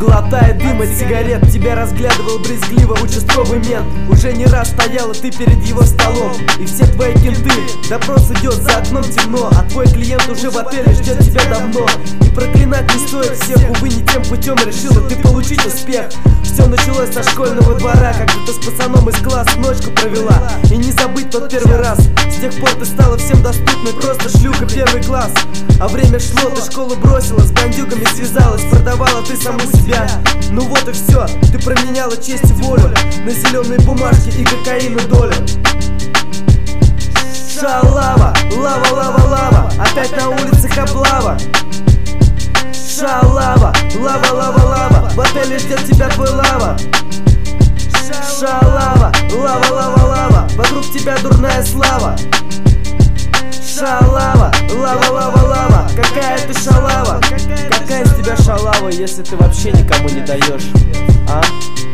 глотая дым от сигарет. Тебя разглядывал брезгливо участковый мент. Уже не раз стояла ты перед его столом, и все твои кенты. Допрос идет, за окном темно, а твой клиент уже в отеле ждет тебя давно. И проклинать не стоит всех, увы, не тем путем решила ты получить успех. Все началось со школьного двора, когда ты с пацаном из класса ночку провела. И не забыть тот первый раз. С тех пор ты стала всем доступной, просто шлюха первый класс. А время шло, ты школу бросила, с бандюгами связалась, продавала ты саму себя. Ну вот и все, ты променяла честь и волю на зеленые бумажки и кокаину долю. Шалава, лава, лава, лава, опять на улицах облава. Шалава, лава, лава, лава, в отеле ждет тебя твой лава. Шалава, лава, лава, лава, вокруг тебя дурная слава. Шалава, лава, лава, лава, какая ты шалава. Какая из тебя шалава, если ты вообще никому не даешь, а?